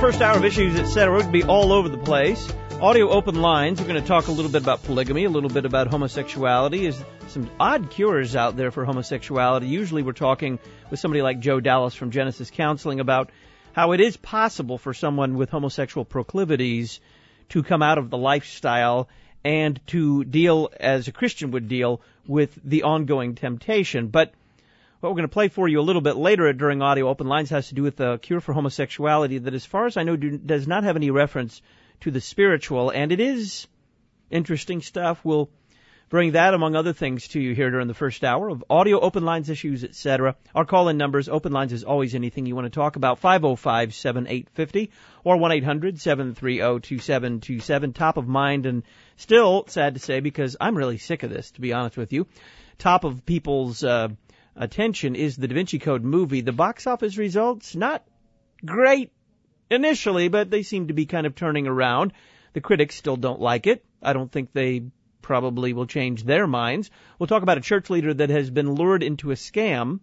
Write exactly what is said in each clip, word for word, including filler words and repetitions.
first hour of Issues, et cetera. We're going to be all over the place. Audio open lines. We're going to talk a little bit about polygamy, a little bit about homosexuality. There's some odd cures out there for homosexuality. Usually we're talking with somebody like Joe Dallas from Genesis Counseling about how it is possible for someone with homosexual proclivities to come out of the lifestyle and to deal, as a Christian would deal, with the ongoing temptation. But what we're going to play for you a little bit later during Audio Open Lines has to do with the cure for homosexuality that, as far as I know, do, does not have any reference to the spiritual, and it is interesting stuff. We'll bring that, among other things, to you here during the first hour of Audio Open Lines, Issues, et cetera. Our call-in numbers, open lines is always anything you want to talk about, five oh five, seven eight five oh or one eight hundred, seven three oh, two seven two seven. Top of mind, and still, sad to say, because I'm really sick of this, to be honest with you, top of people's uh, attention is the Da Vinci Code movie. The box office results, not great initially, but they seem to be kind of turning around. The critics still don't like it. I don't think they probably will change their minds. We'll talk about a church leader that has been lured into a scam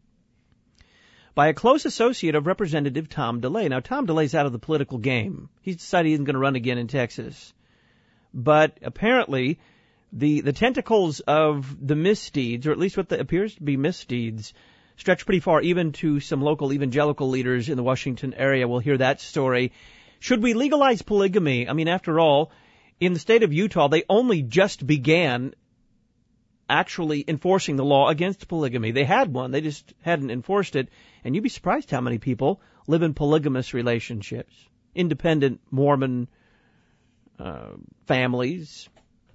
by a close associate of Representative Tom DeLay. Now, Tom DeLay's out of the political game. He's decided he isn't going to run again in Texas. But apparently, the the tentacles of the misdeeds, or at least what the, appears to be misdeeds, stretch pretty far, even to some local evangelical leaders in the Washington area. We'll hear that story. Should we legalize polygamy? I mean, after all, in the state of Utah, they only just began actually enforcing the law against polygamy. They had one, they just hadn't enforced it. And you'd be surprised how many people live in polygamous relationships. Independent Mormon uh, families.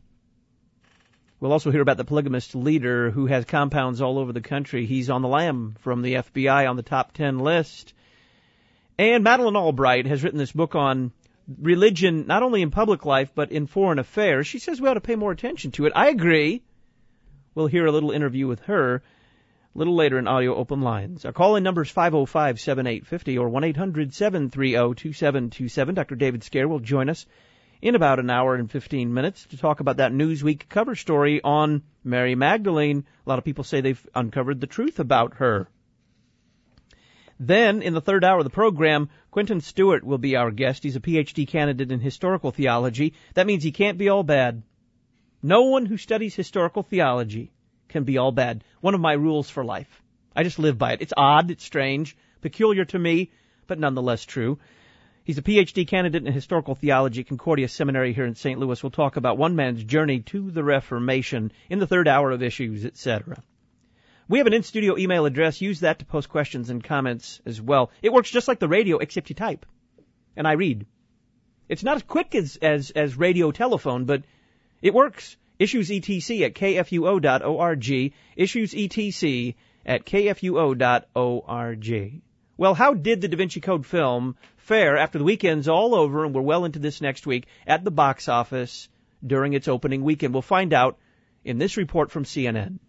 We'll also hear about the polygamist leader who has compounds all over the country. He's on the lam from the F B I on the top ten list. And Madeleine Albright has written this book on religion, not only in public life, but in foreign affairs. She says we ought to pay more attention to it. I agree. We'll hear a little interview with her a little later in Audio Open Lines. Our call-in number is five oh five, seven eight five oh or one eight hundred, seven three oh, two seven two seven. Doctor David Scare will join us in about an hour and fifteen minutes to talk about that Newsweek cover story on Mary Magdalene. A lot of people say they've uncovered the truth about her. Then, in the third hour of the program, Quentin Stewart will be our guest. He's a P H D candidate in historical theology. That means he can't be all bad. No one who studies historical theology can be all bad. One of my rules for life. I just live by it. It's odd, it's strange, peculiar to me, but nonetheless true. He's a P H D candidate in historical theology at Concordia Seminary here in Saint Louis. We'll talk about one man's journey to the Reformation in the third hour of Issues, et cetera. We have an in-studio email address. Use that to post questions and comments as well. It works just like the radio, except you type. And I read. It's not as quick as, as, as radio telephone, but it works. Issues E T C at K F U O dot org. Issues E T C at K F U O dot org. Well, how did the Da Vinci Code film fare after the weekend's all over, and we're well into this next week, at the box office during its opening weekend? We'll find out in this report from C N N.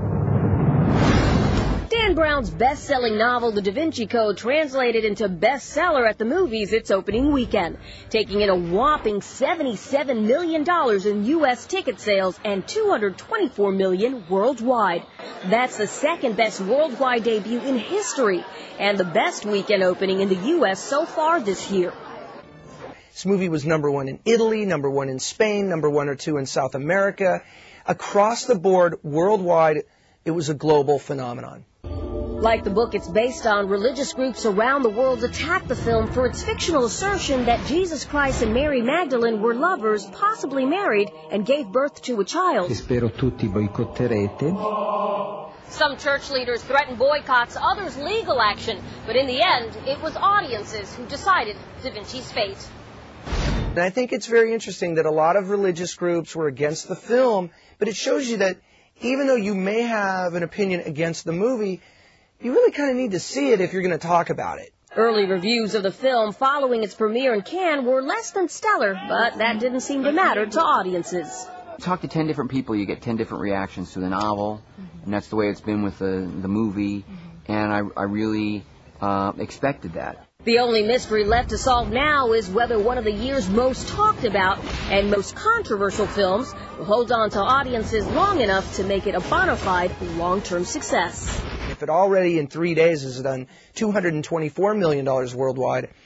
Dan Brown's best-selling novel, The Da Vinci Code, translated into bestseller at the movies its opening weekend, taking in a whopping seventy-seven million dollars in U S ticket sales and two hundred twenty-four million dollars worldwide. That's the second-best worldwide debut in history and the best weekend opening in the U S so far this year. This movie was number one in Italy, number one in Spain, number one or two in South America. Across the board, worldwide, it was a global phenomenon. Like the book it's based on, religious groups around the world attacked the film for its fictional assertion that Jesus Christ and Mary Magdalene were lovers, possibly married, and gave birth to a child. Spero tutti boicotterete. Some church leaders threatened boycotts, others legal action, but in the end, it was audiences who decided Da Vinci's fate. And I think it's very interesting that a lot of religious groups were against the film, but it shows you that even though you may have an opinion against the movie, you really kind of need to see it if you're going to talk about it. Early reviews of the film following its premiere in Cannes were less than stellar, but that didn't seem to matter to audiences. Talk to ten different people, you get ten different reactions to the novel, mm-hmm. and that's the way it's been with the, the movie, mm-hmm. and I, I really uh, expected that. The only mystery left to solve now is whether one of the year's most talked about and most controversial films will hold on to audiences long enough to make it a bona fide long-term success. If it already in three days has done two hundred twenty-four million dollars worldwide,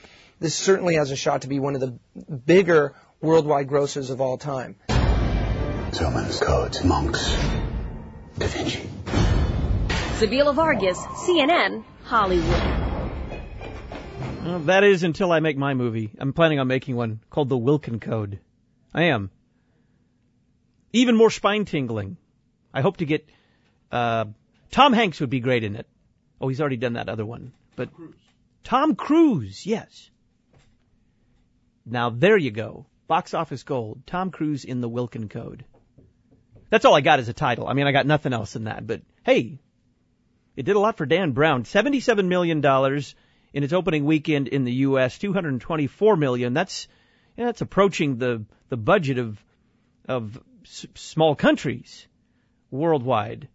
this certainly has a shot to be one of the bigger worldwide grossers of all time. Romans, codes, monks, Da Vinci. Sabila Vargas, C N N, Hollywood. Well, that is until I make my movie. I'm planning on making one called The Wilkin Code. I am. Even more spine-tingling. I hope to get... Uh, Tom Hanks would be great in it. Oh, he's already done that other one. But Tom Cruise. Tom Cruise, yes. Now, there you go. Box office gold. Tom Cruise in The Wilkin Code. That's all I got as a title. I mean, I got nothing else in that. But, hey, it did a lot for Dan Brown. seventy-seven million dollars in its opening weekend in the U S, two hundred twenty-four million dollars. That's yeah, that's approaching the, the budget of of s- small countries worldwide.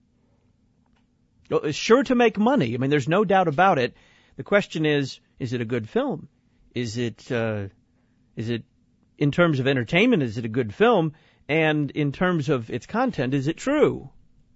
It's sure to make money. I mean, there's no doubt about it. The question is, is it a good film? Is it, uh, is it, in terms of entertainment, is it a good film? And in terms of its content, is it true?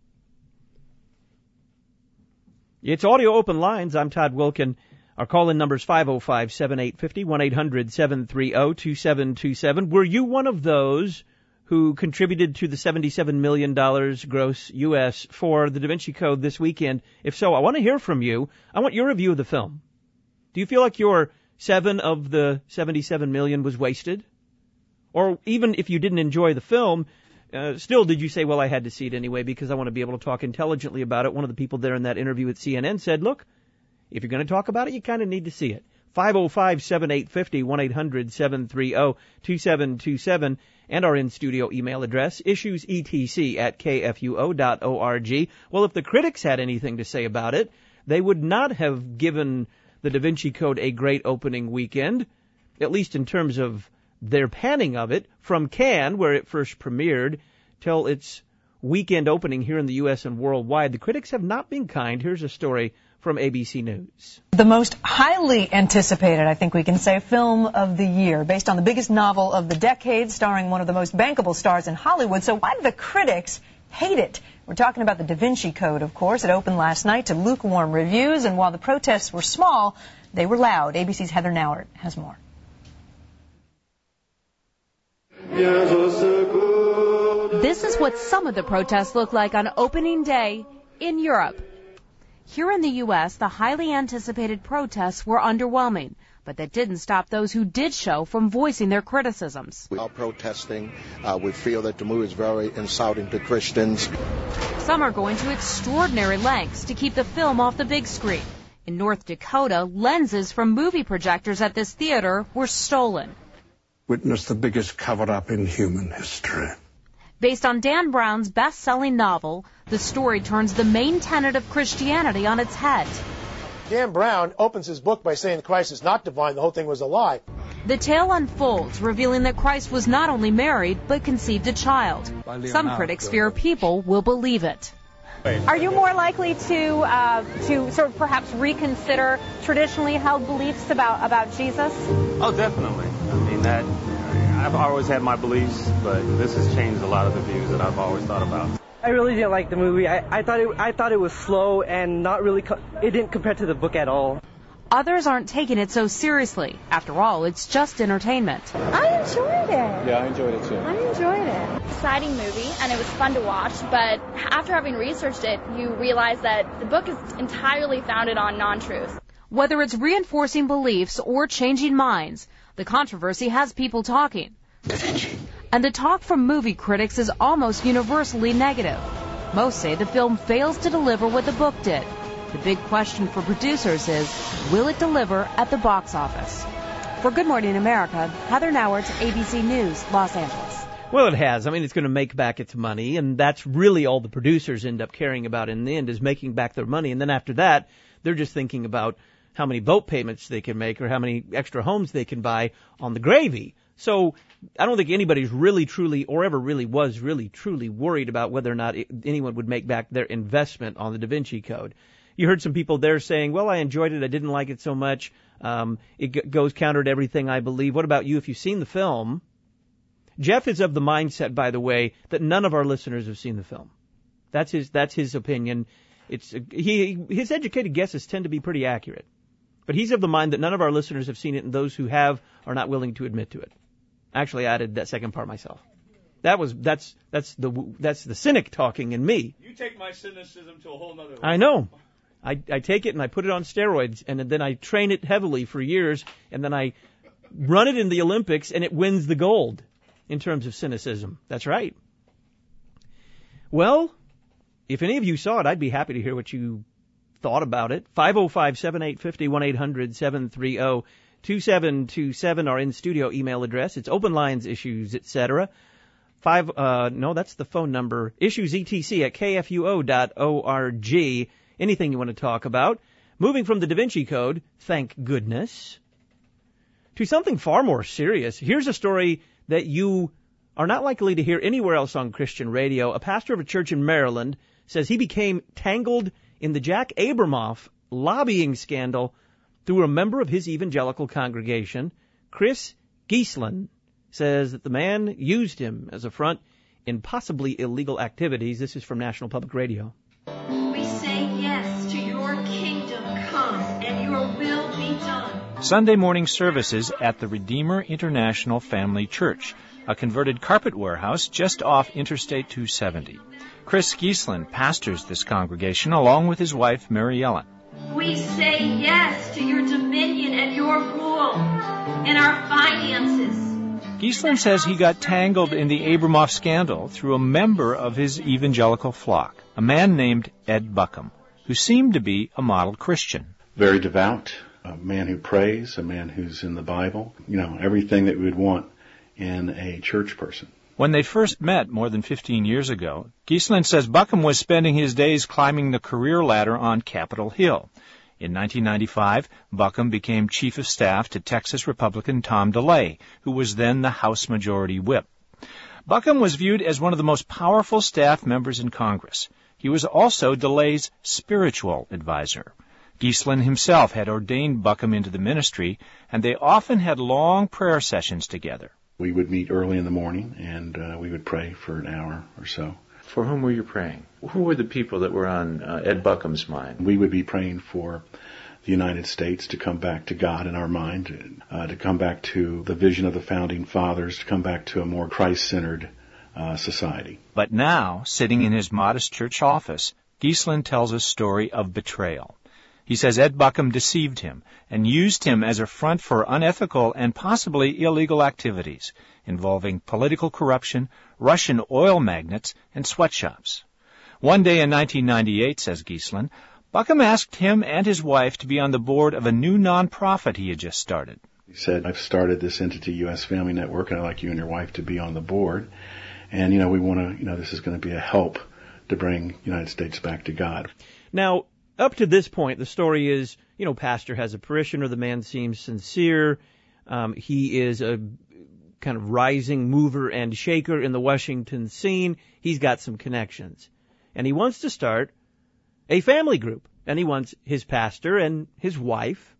It's Audio Open Lines. I'm Todd Wilkin. Our call-in number is five oh five, seven eight five oh, one eight hundred, seven three oh, two seven two seven. Were you one of those who contributed to the seventy-seven million dollars gross U S for the Da Vinci Code this weekend? If so, I want to hear from you. I want your review of the film. Do you feel like your seven of the seventy-seven million was wasted? Or even if you didn't enjoy the film, uh, still did you say, well, I had to see it anyway because I want to be able to talk intelligently about it? One of the people there in that interview at C N N said, look, if you're going to talk about it, you kind of need to see it. five oh five, seven eight five oh, one eight hundred, seven three oh, two seven two seven. And our in-studio email address, issuesetc at kfuo dot org. Well, if the critics had anything to say about it, they would not have given the Da Vinci Code a great opening weekend, at least in terms of their panning of it, from Cannes, where it first premiered, till its weekend opening here in the U S and worldwide. The critics have not been kind. Here's a story from A B C News. The most highly anticipated, I think we can say, film of the year, based on the biggest novel of the decade, starring one of the most bankable stars in Hollywood. So why do the critics hate it? We're talking about the Da Vinci Code, of course. It opened last night to lukewarm reviews, and while the protests were small, they were loud. A B C's Heather Nauert has more. This is what some of the protests look like on opening day in Europe. Here in the U S, the highly anticipated protests were underwhelming, but that didn't stop those who did show from voicing their criticisms. We are protesting. Uh, we feel that the movie is very insulting to Christians. Some are going to extraordinary lengths to keep the film off the big screen. In North Dakota, lenses from movie projectors at this theater were stolen. Witness the biggest cover-up in human history. Based on Dan Brown's best-selling novel, the story turns the main tenet of Christianity on its head. Dan Brown opens his book by saying Christ is not divine, the whole thing was a lie. The tale unfolds, revealing that Christ was not only married, but conceived a child. Some critics fear people will believe it. Are you more likely to uh, to sort of perhaps reconsider traditionally held beliefs about, about Jesus? Oh, definitely. I mean, that I've always had my beliefs, but this has changed a lot of the views that I've always thought about. I really didn't like the movie. I, I thought it I thought it was slow and not really co- it didn't compare to the book at all. Others aren't taking it so seriously. After all, it's just entertainment. I enjoyed it. Yeah, I enjoyed it too. I enjoyed it. Exciting movie, and it was fun to watch, but after having researched it, you realize that the book is entirely founded on non-truth. Whether it's reinforcing beliefs or changing minds, the controversy has people talking. Da Vinci. And the talk from movie critics is almost universally negative. Most say the film fails to deliver what the book did. The big question for producers is, will it deliver at the box office? For Good Morning America, Heather Nauert, A B C News, Los Angeles. Well, it has. I mean, it's going to make back its money, and that's really all the producers end up caring about in the end is making back their money. And then after that, they're just thinking about how many boat payments they can make or how many extra homes they can buy on the gravy. So I don't think anybody's really, truly, or ever really was really, truly worried about whether or not it, anyone would make back their investment on the Da Vinci Code. You heard some people there saying, well, I enjoyed it. I didn't like it so much. Um, it g- goes counter to everything I believe. What about you? If you've seen the film, Jeff is of the mindset, by the way, that none of our listeners have seen the film. That's his, that's his opinion. It's, he, his educated guesses tend to be pretty accurate. But he's of the mind that none of our listeners have seen it, and those who have are not willing to admit to it. Actually, I added that second part myself. That was that's that's the that's the cynic talking in me. You take my cynicism to a whole nother level. I know. I, I take it and I put it on steroids, and then I train it heavily for years, and then I run it in the Olympics, and it wins the gold in terms of cynicism. That's right. Well, if any of you saw it, I'd be happy to hear what you thought about it. five oh five, seven eight five oh, one eight hundred, seven three zero, two seven two seven, our in-studio email address. It's open lines, issues, et cetera. Five, uh, no, that's the phone number. Issues E T C at K F U O dot org. Anything you want to talk about. Moving from the Da Vinci Code, thank goodness, to something far more serious. Here's a story that you are not likely to hear anywhere else on Christian radio. A pastor of a church in Maryland says he became tangled in the Jack Abramoff lobbying scandal through a member of his evangelical congregation. Chris Geeslin says that the man used him as a front in possibly illegal activities. This is from National Public Radio. We say yes to your kingdom come and your will be done. Sunday morning services at the Redeemer International Family Church, a converted carpet warehouse just off Interstate two seventy. Chris Geeslin pastors this congregation along with his wife, Mary Ellen. We say yes to your dominion and your rule and our finances. Geeslin says he got tangled in the Abramoff scandal through a member of his evangelical flock, a man named Ed Buckham, who seemed to be a model Christian. Very devout, a man who prays, a man who's in the Bible, you know, everything that we would want in a church person. When they first met more than fifteen years ago, Geeslin says Buckham was spending his days climbing the career ladder on Capitol Hill. In nineteen ninety-five, Buckham became chief of staff to Texas Republican Tom DeLay, who was then the House Majority Whip. Buckham was viewed as one of the most powerful staff members in Congress. He was also DeLay's spiritual advisor. Geeslin himself had ordained Buckham into the ministry, and they often had long prayer sessions together. We would meet early in the morning, and uh, we would pray for an hour or so. For whom were you praying? Who were the people that were on uh, Ed Buckham's mind? We would be praying for the United States to come back to God in our mind, uh, to come back to the vision of the Founding Fathers, to come back to a more Christ-centered uh, society. But now, sitting in his modest church office, Geeslin tells a story of betrayal. He says Ed Buckham deceived him and used him as a front for unethical and possibly illegal activities involving political corruption, Russian oil magnates, and sweatshops. One day in nineteen ninety-eight, says Geeslin, Buckham asked him and his wife to be on the board of a new nonprofit he had just started. He said, I've started this entity, U S Family Network, and I'd like you and your wife to be on the board. And, you know, we want to, you know, this is going to be a help to bring the United States back to God. Now, up to this point, the story is, you know, pastor has a parishioner. The man seems sincere. Um, he is a kind of rising mover and shaker in the Washington scene. He's got some connections. And he wants to start a family group. And he wants his pastor and his wife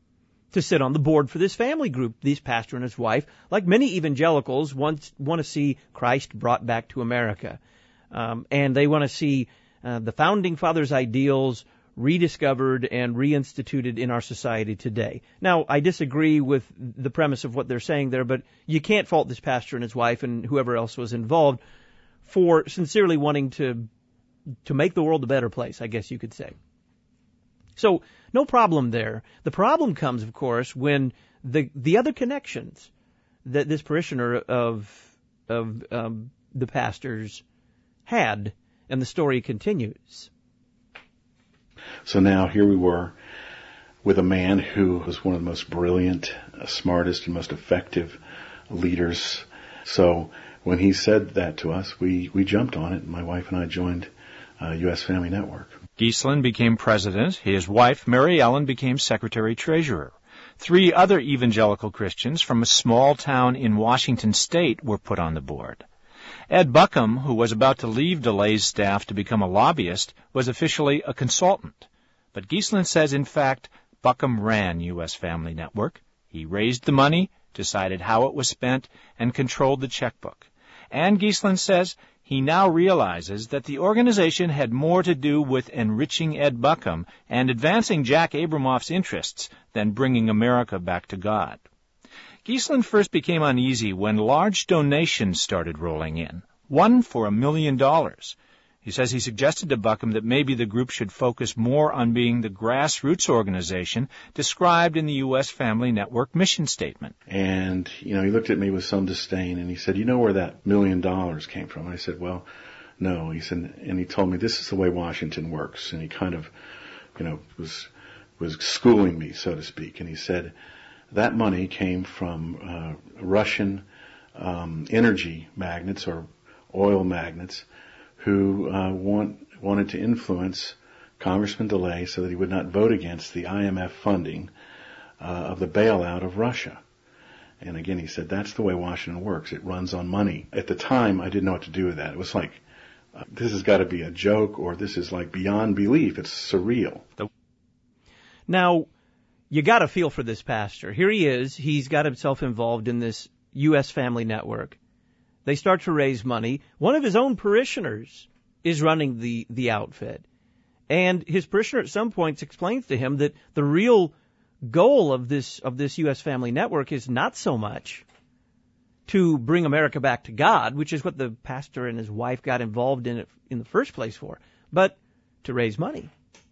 to sit on the board for this family group. These pastor and his wife, like many evangelicals, want, want to see Christ brought back to America. Um, and they want to see uh, the Founding Fathers' ideals rediscovered and reinstituted in our society today. Now, I disagree with the premise of what they're saying there, but you can't fault this pastor and his wife and whoever else was involved for sincerely wanting to to make the world a better place, I guess you could say. So, no problem there. The problem comes, of course, when the the other connections that this parishioner of of um, the pastors had, and the story continues. So now here we were with a man who was one of the most brilliant, uh, smartest, and most effective leaders. So when he said that to us, we, we jumped on it, and my wife and I joined uh, U S Family Network. Geeslin became president. His wife, Mary Ellen, became secretary-treasurer. Three other evangelical Christians from a small town in Washington State were put on the board. Ed Buckham, who was about to leave DeLay's staff to become a lobbyist, was officially a consultant. But Geeslin says, in fact, Buckham ran U S Family Network. He raised the money, decided how it was spent, and controlled the checkbook. And Geeslin says he now realizes that the organization had more to do with enriching Ed Buckham and advancing Jack Abramoff's interests than bringing America back to God. Geeslin first became uneasy when large donations started rolling in, one for a million dollars. He says he suggested to Buckham that maybe the group should focus more on being the grassroots organization described in the U S Family Network mission statement. And, you know, he looked at me with some disdain and he said, you know where that million dollars came from? And I said, well, no. He said, and he told me this is the way Washington works. And he kind of, you know, was, was schooling me, so to speak. And he said, that money came from uh, Russian um, energy magnates or oil magnates who uh, want, wanted to influence Congressman DeLay so that he would not vote against the I M F funding uh, of the bailout of Russia. And again, he said, that's the way Washington works. It runs on money. At the time, I didn't know what to do with that. It was like, uh, this has got to be a joke, or this is like beyond belief. It's surreal. Now, you got to feel for this pastor. Here he is. He's got himself involved in this U S Family Network. They start to raise money. One of his own parishioners is running the, the outfit. And his parishioner at some points explains to him that the real goal of this, of this U S Family Network is not so much to bring America back to God, which is what the pastor and his wife got involved in it in the first place for, but to raise money.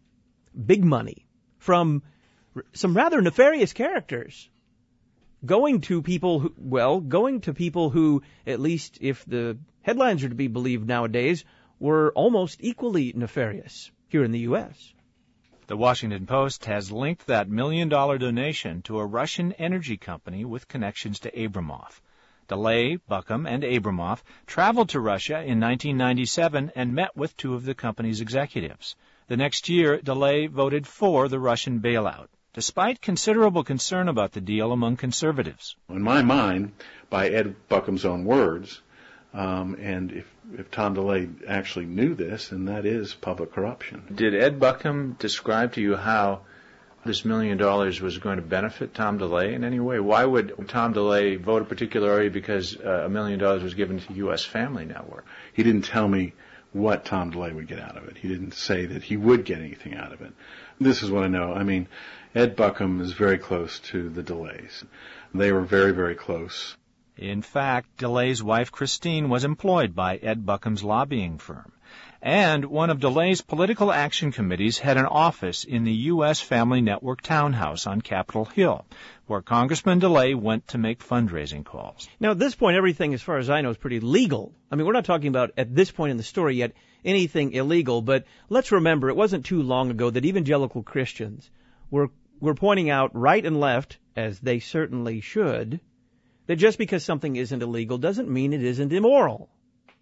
Big money from some rather nefarious characters. Going to people who, well, going to people who, at least if the headlines are to be believed nowadays, were almost equally nefarious here in the U S. The Washington Post has linked that million-dollar donation to a Russian energy company with connections to Abramoff. DeLay, Buckham, and Abramoff traveled to Russia in nineteen ninety-seven and met with two of the company's executives. The next year, DeLay voted for the Russian bailout, despite considerable concern about the deal among conservatives. In my mind, by Ed Buckham's own words, um, and if, if Tom DeLay actually knew this, then that is public corruption. Did Ed Buckham describe to you how this million dollars was going to benefit Tom DeLay in any way? Why would Tom DeLay vote a particular area because uh, a million dollars was given to U S Family Network? He didn't tell me what Tom DeLay would get out of it. He didn't say that he would get anything out of it. This is what I know. I mean, Ed Buckham is very close to the DeLays. They were very, very close. In fact, DeLay's wife, Christine, was employed by Ed Buckham's lobbying firm. And one of DeLay's political action committees had an office in the U S Family Network townhouse on Capitol Hill, where Congressman DeLay went to make fundraising calls. Now, at this point, everything, as far as I know, is pretty legal. I mean, we're not talking about, at this point in the story yet, anything illegal, but let's remember, it wasn't too long ago that evangelical Christians were, were pointing out right and left, as they certainly should, that just because something isn't illegal doesn't mean it isn't immoral.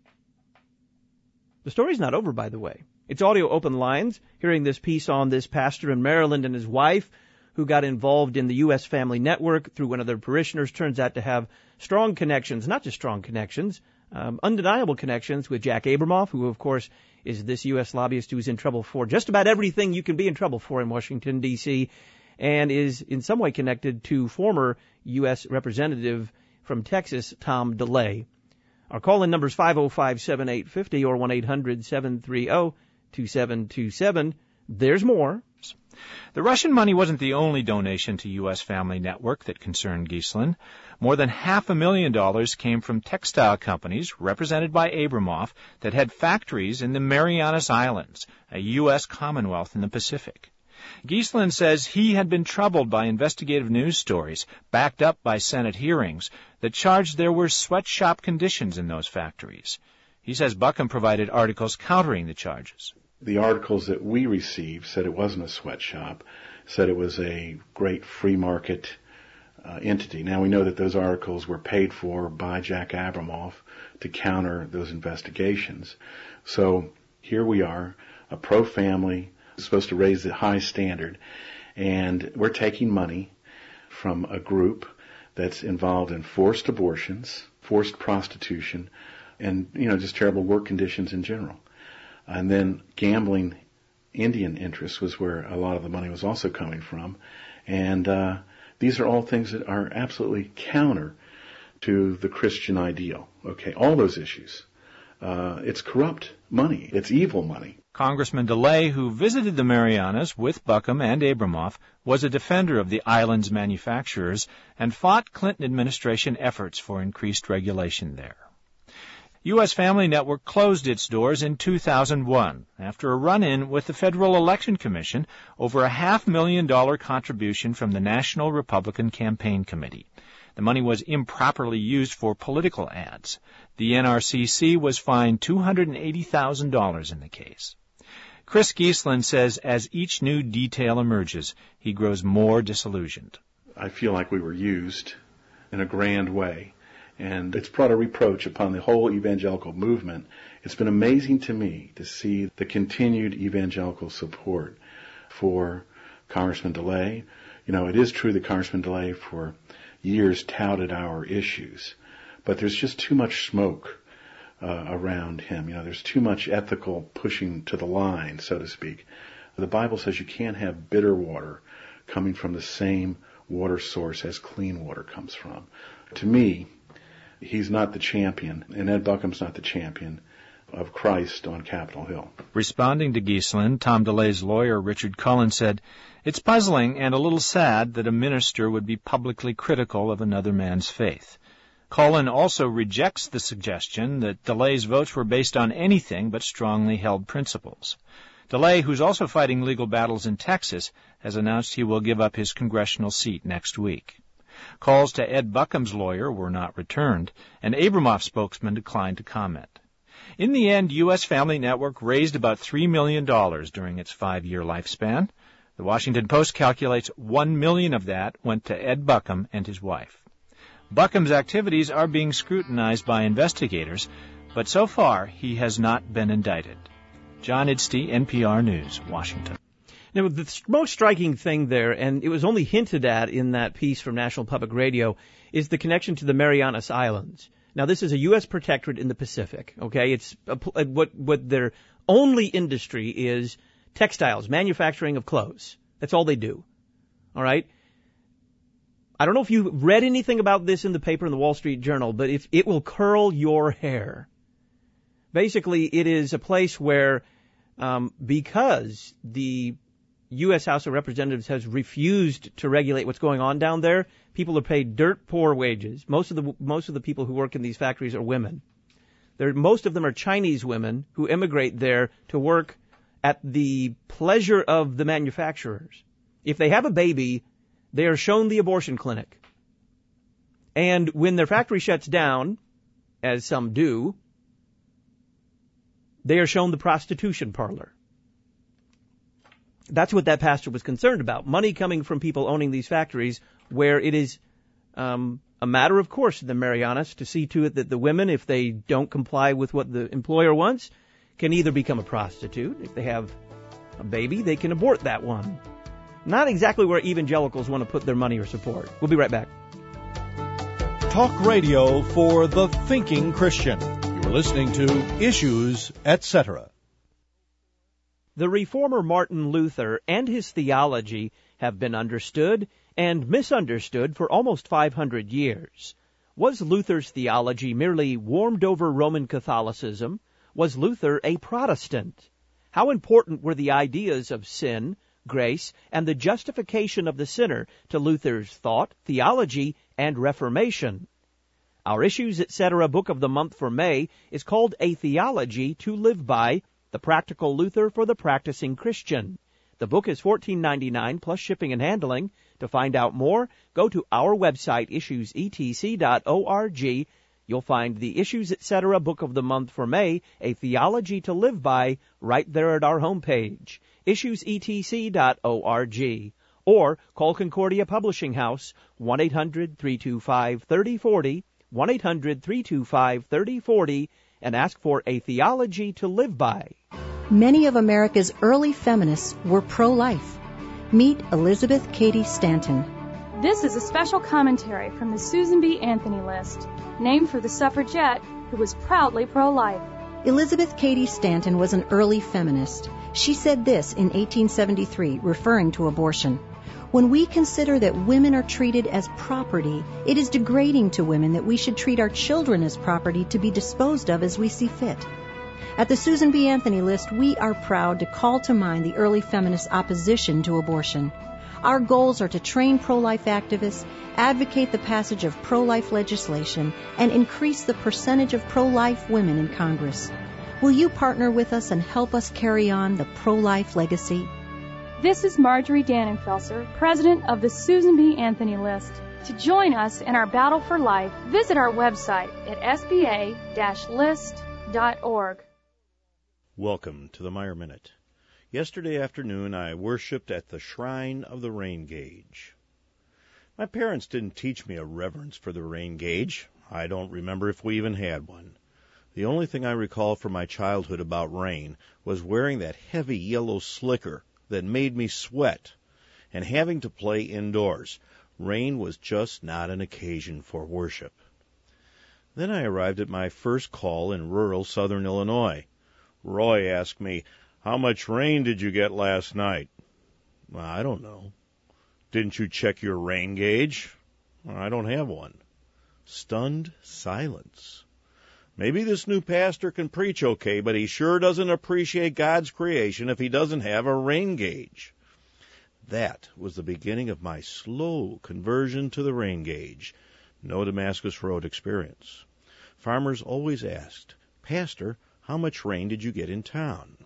The story's not over, by the way. It's Audio Open Lines, hearing this piece on this pastor in Maryland and his wife, who got involved in the U S Family Network through one of their parishioners, turns out to have strong connections, not just strong connections, um, undeniable connections with Jack Abramoff, who, of course, is this U S lobbyist who's in trouble for just about everything you can be in trouble for in Washington, D C, and is in some way connected to former U S Representative from Texas, Tom DeLay. Our call-in number is five oh five, seven eight five oh or one eight hundred, seven three oh, two seven two seven. There's more. The Russian money wasn't the only donation to U S Family Network that concerned Geeslin. More than half a million dollars came from textile companies represented by Abramoff that had factories in the Marianas Islands, a U S commonwealth in the Pacific. Geeslin says he had been troubled by investigative news stories, backed up by Senate hearings, that charged there were sweatshop conditions in those factories. He says Buckham provided articles countering the charges. The articles that we received said it wasn't a sweatshop, said it was a great free market uh, entity. Now, we know that those articles were paid for by Jack Abramoff to counter those investigations. So here we are, a pro-family, supposed to raise the high standard, and we're taking money from a group that's involved in forced abortions, forced prostitution, and, you know, just terrible work conditions in general. And then gambling Indian interests was where a lot of the money was also coming from. And uh, these are all things that are absolutely counter to the Christian ideal. Okay, all those issues. Uh, it's corrupt money. It's evil money. Congressman DeLay, who visited the Marianas with Buckham and Abramoff, was a defender of the island's manufacturers and fought Clinton administration efforts for increased regulation there. U S Family Network closed its doors in two thousand one after a run-in with the Federal Election Commission over a half million dollar contribution from the National Republican Campaign Committee. The money was improperly used for political ads. The N R C C was fined two hundred eighty thousand dollars in the case. Chris Geisland says as each new detail emerges, he grows more disillusioned. I feel like we were used in a grand way, and it's brought a reproach upon the whole evangelical movement. It's been amazing to me to see the continued evangelical support for Congressman DeLay. You know, it is true that Congressman DeLay for years touted our issues, but there's just too much smoke uh, around him. You know, there's too much ethical pushing to the line, so to speak. The Bible says you can't have bitter water coming from the same water source as clean water comes from. To me, he's not the champion, and Ed Buckham's not the champion of Christ on Capitol Hill. Responding to Geisland, Tom DeLay's lawyer, Richard Cullen, said, "It's puzzling and a little sad that a minister would be publicly critical of another man's faith." Cullen also rejects the suggestion that DeLay's votes were based on anything but strongly held principles. DeLay, who's also fighting legal battles in Texas, has announced he will give up his congressional seat next week. Calls to Ed Buckham's lawyer were not returned, and Abramoff spokesman declined to comment. In the end, U S Family Network raised about three million dollars during its five-year lifespan. The Washington Post calculates one million dollars of that went to Ed Buckham and his wife. Buckham's activities are being scrutinized by investigators, but so far he has not been indicted. John Idstey, N P R News, Washington. Now, the most striking thing there, and it was only hinted at in that piece from National Public Radio, is the connection to the Marianas Islands. Now, this is a U S protectorate in the Pacific, okay? It's a, what what their only industry is textiles, manufacturing of clothes. That's all they do, all right? I don't know if you read anything about this in the paper in the Wall Street Journal, but if it will curl your hair. Basically, it is a place where, um, because the U S House of Representatives has refused to regulate what's going on down there, people are paid dirt poor wages. Most of the most of the people who work in these factories are women. They're, most of them are Chinese women who immigrate there to work at the pleasure of the manufacturers. If they have a baby, they are shown the abortion clinic. And when their factory shuts down, as some do, they are shown the prostitution parlor. That's what that pastor was concerned about. Money coming from people owning these factories where it is um, a matter of course in the Marianas to see to it that the women, if they don't comply with what the employer wants, can either become a prostitute. If they have a baby, they can abort that one. Not exactly where evangelicals want to put their money or support. We'll be right back. Talk radio for the thinking Christian. You're listening to Issues, et cetera. The reformer Martin Luther and his theology have been understood and misunderstood for almost five hundred years. Was Luther's theology merely warmed-over Roman Catholicism? Was Luther a Protestant? How important were the ideas of sin, grace, and the justification of the sinner to Luther's thought, theology, and Reformation? Our Issues, et cetera book of the month for May is called A Theology to Live By, The Practical Luther for the Practicing Christian. The book is fourteen ninety-nine plus shipping and handling. To find out more, go to our website, issues e t c dot org. You'll find the Issues, et cetera book of the month for May, A Theology to Live By, right there at our homepage, issues e t c dot org. Or call Concordia Publishing House, one eight hundred three two five three oh four oh, one eight hundred three two five three oh four oh, and ask for A Theology to Live By. Many of America's early feminists were pro-life. Meet Elizabeth Cady Stanton. This is a special commentary from the Susan B. Anthony list, named for the suffragette who was proudly pro-life. Elizabeth Cady Stanton was an early feminist. She said this in eighteen seventy-three, referring to abortion: When we consider that women are treated as property, it is degrading to women that we should treat our children as property to be disposed of as we see fit. At the Susan B. Anthony List, we are proud to call to mind the early feminist opposition to abortion. Our goals are to train pro-life activists, advocate the passage of pro-life legislation, and increase the percentage of pro-life women in Congress. Will you partner with us and help us carry on the pro-life legacy? This is Marjorie Dannenfelser, president of the Susan B. Anthony List. To join us in our battle for life, visit our website at s b a dash list dot org. Welcome to the Meyer Minute. Yesterday afternoon, I worshipped at the Shrine of the Rain Gauge. My parents didn't teach me a reverence for the rain gauge. I don't remember if we even had one. The only thing I recall from my childhood about rain was wearing that heavy yellow slicker that made me sweat, and having to play indoors. Rain was just not an occasion for worship. Then I arrived at my first call in rural southern Illinois. Roy asked me, "How much rain did you get last night?" Well, I don't know. "Didn't you check your rain gauge?" Well, I don't have one. Stunned silence. Maybe this new pastor can preach okay, but he sure doesn't appreciate God's creation if he doesn't have a rain gauge. That was the beginning of my slow conversion to the rain gauge. No Damascus Road experience. Farmers always asked, "Pastor, how much rain did you get in town?"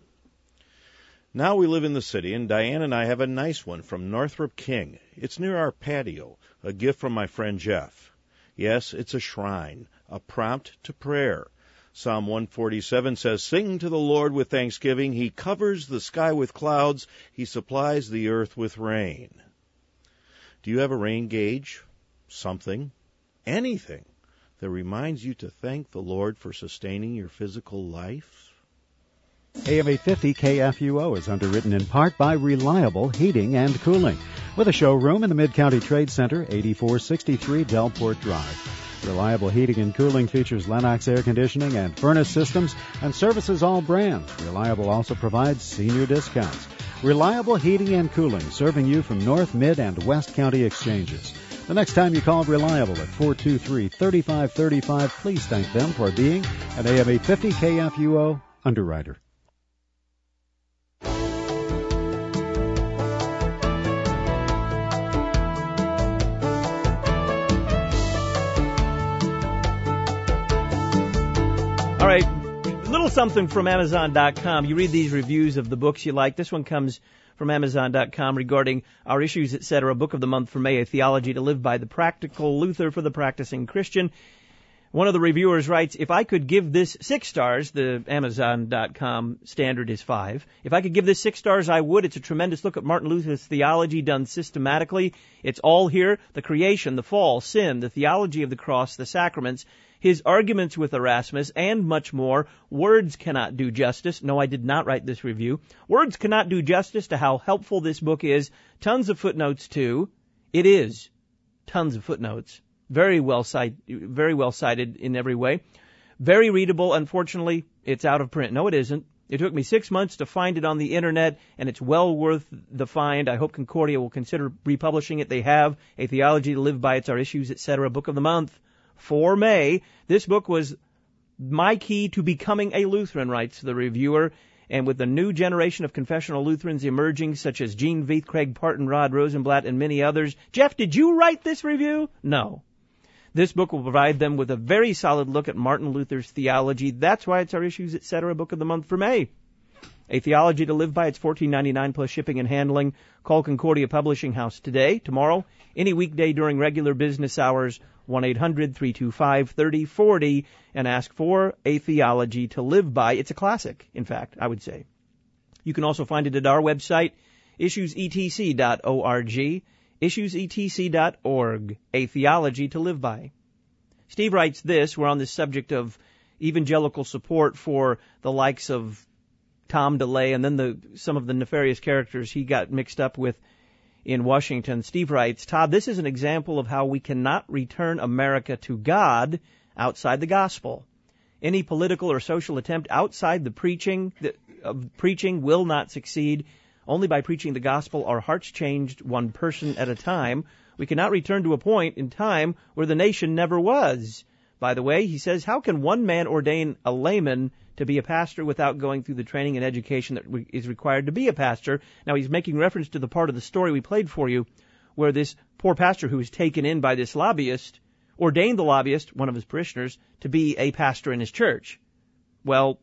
Now we live in the city, and Diane and I have a nice one from Northrop King. It's near our patio, a gift from my friend Jeff. Yes, it's a shrine, a prompt to prayer. Psalm one forty-seven says, "Sing to the Lord with thanksgiving. He covers the sky with clouds. He supplies the earth with rain." Do you have a rain gauge? Something, anything, that reminds you to thank the Lord for sustaining your physical life? A M eight fifty K F U O is underwritten in part by Reliable Heating and Cooling, with a showroom in the Mid-County Trade Center, eighty-four sixty-three Delport Drive. Reliable Heating and Cooling features Lennox air conditioning and furnace systems and services all brands. Reliable also provides senior discounts. Reliable Heating and Cooling, serving you from North, Mid, and West County exchanges. The next time you call Reliable at four two three, three five three five, please thank them for being an A M eight fifty K F U O underwriter. All right, a little something from Amazon dot com. You read these reviews of the books you like. This one comes from Amazon dot com regarding our Issues, et cetera, Book of the Month for May, A Theology to Live By, the Practical Luther for the Practicing Christian. One of the reviewers writes, "If I could give this six stars," the Amazon dot com standard is five, "if I could give this six stars, I would. It's a tremendous look at Martin Luther's theology done systematically. It's all here, the creation, the fall, sin, the theology of the cross, the sacraments, his arguments with Erasmus, and much more. Words cannot do justice." No, I did not write this review. "Words cannot do justice to how helpful this book is. Tons of footnotes, too." It is. Tons of footnotes. Very well cited, very well cited in every way. Very readable. Unfortunately, it's out of print. No, it isn't. It took me six months to find it on the internet, and it's well worth the find. I hope Concordia will consider republishing it. They have A Theology to Live By. It's our Issues, et cetera, Book of the Month for May. This book was my key to becoming a Lutheran, writes the reviewer. And with the new generation of confessional Lutherans emerging, such as Gene Veith, Craig Parton, Rod Rosenblatt, and many others. Jeff, did you write this review? No. This book will provide them with a very solid look at Martin Luther's theology. That's why it's our Issues, et cetera, Book of the Month for May. A Theology to Live By. It's fourteen ninety-nine plus shipping and handling. Call Concordia Publishing House today, tomorrow, any weekday during regular business hours, one eight hundred, three two five, three oh four oh, and ask for A Theology to Live By. It's a classic, in fact, I would say. You can also find it at our website, issues e t c dot org, issues e t c dot org, A Theology to Live By. Steve writes this. We're on this subject of evangelical support for the likes of Tom DeLay and then the some of the nefarious characters he got mixed up with in Washington. Steve writes, "Todd, this is an example of how we cannot return America to God outside the gospel. Any political or social attempt outside the preaching the, of preaching will not succeed. Only by preaching the gospel are hearts changed one person at a time. We cannot return to a point in time where the nation never was. By the way, he says, how can one man ordain a layman to be a pastor without going through the training and education that re- is required to be a pastor? Now, he's making reference to the part of the story we played for you where this poor pastor who was taken in by this lobbyist ordained the lobbyist, one of his parishioners, to be a pastor in his church. Well,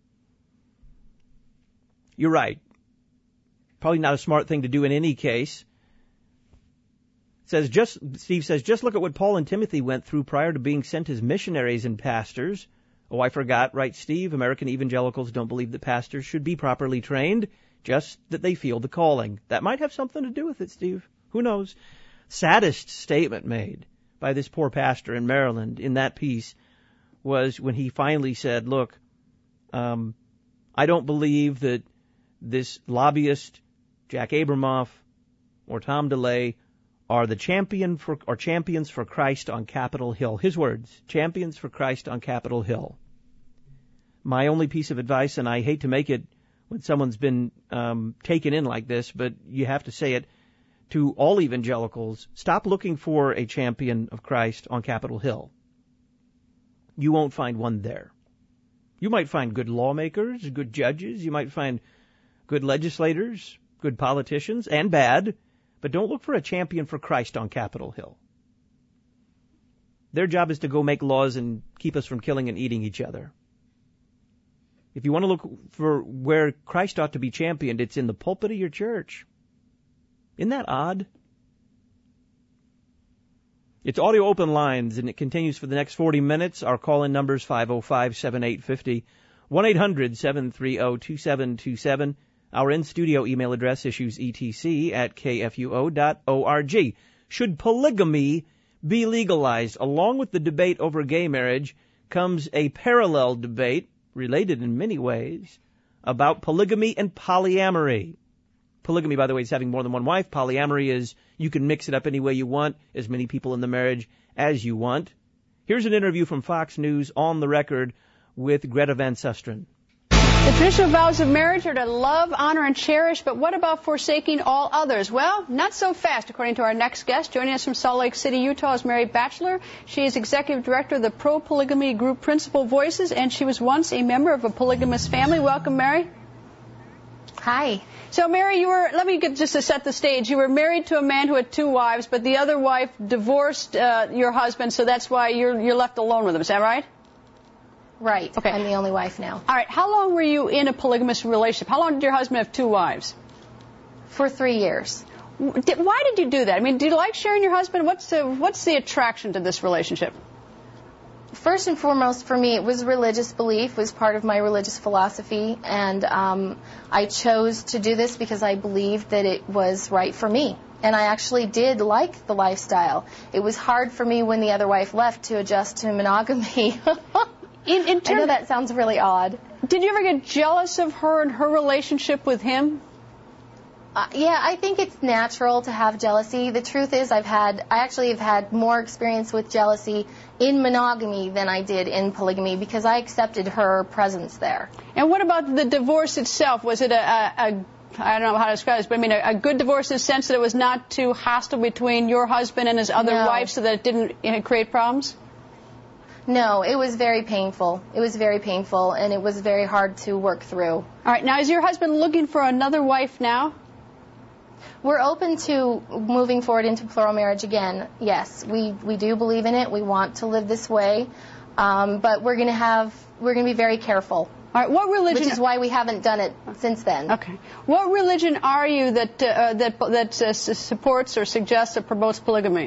you're right. Probably not a smart thing to do in any case. Says just Steve says, just look at what Paul and Timothy went through prior to being sent as missionaries and pastors. Oh, I forgot, right, Steve? American evangelicals don't believe that pastors should be properly trained, just that they feel the calling. That might have something to do with it, Steve. Who knows? Saddest statement made by this poor pastor in Maryland in that piece was when he finally said, look, um, I don't believe that this lobbyist, Jack Abramoff, or Tom DeLay, are the champion for or champions for Christ on Capitol Hill. His words, champions for Christ on Capitol Hill. My only piece of advice, and I hate to make it when someone's been um, taken in like this, but you have to say it to all evangelicals, stop looking for a champion of Christ on Capitol Hill. You won't find one there. You might find good lawmakers, good judges, you might find good legislators, good politicians, and bad, but don't look for a champion for Christ on Capitol Hill. Their job is to go make laws and keep us from killing and eating each other. If you want to look for where Christ ought to be championed, it's in the pulpit of your church. Isn't that odd? It's Audio Open Lines, and it continues for the next forty minutes. Our call-in number is five oh five, seven eight five oh, one eight hundred, seven three oh, two seven two seven. Our in-studio email address, issuesetc at k f u o dot org. Should polygamy be legalized? Along with the debate over gay marriage comes a parallel debate, related in many ways, about polygamy and polyamory. Polygamy, by the way, is having more than one wife. Polyamory is you can mix it up any way you want, as many people in the marriage as you want. Here's an interview from Fox News on the record with Greta Van Susteren. The traditional vows of marriage are to love, honor, and cherish, but what about forsaking all others? Well, not so fast, according to our next guest. Joining us from Salt Lake City, Utah is Mary Batchelor. She is executive director of the pro-polygamy group Principal Voices, and she was once a member of a polygamous family. Welcome, Mary. Hi. So, Mary, you were, let me get just to set the stage. You were married to a man who had two wives, but the other wife divorced uh, your husband, so that's why you're, you're left alone with him. Is that right? Right. Okay. I'm the only wife now. All right. How long were you in a polygamous relationship? How long did your husband have two wives? For three years. Did, why did you do that? I mean, do you like sharing your husband? What's the, what's the attraction to this relationship? First and foremost, for me, it was religious belief, was part of my religious philosophy, and um, I chose to do this because I believed that it was right for me. And I actually did like the lifestyle. It was hard for me when the other wife left to adjust to monogamy. in, in I know that sounds really odd. Did you ever get jealous of her and her relationship with him? Uh, yeah, I think it's natural to have jealousy. The truth is I've had, I actually have had more experience with jealousy in monogamy than I did in polygamy because I accepted her presence there. And what about the divorce itself? Was it a, a, a I don't know how to describe this, but I mean a, a good divorce in the sense that it was not too hostile between your husband and his other No. wife so that it didn't you know, create problems? No, it was very painful. It was very painful, and it was very hard to work through. All right, now is your husband looking for another wife now? We're open to moving forward into plural marriage again. Yes, we, we do believe in it. We want to live this way, um, but we're going to have we're going to be very careful. All right, what religion? Which is why we haven't done it since then. Okay. What religion are you that uh, that that uh, supports or suggests or promotes polygamy?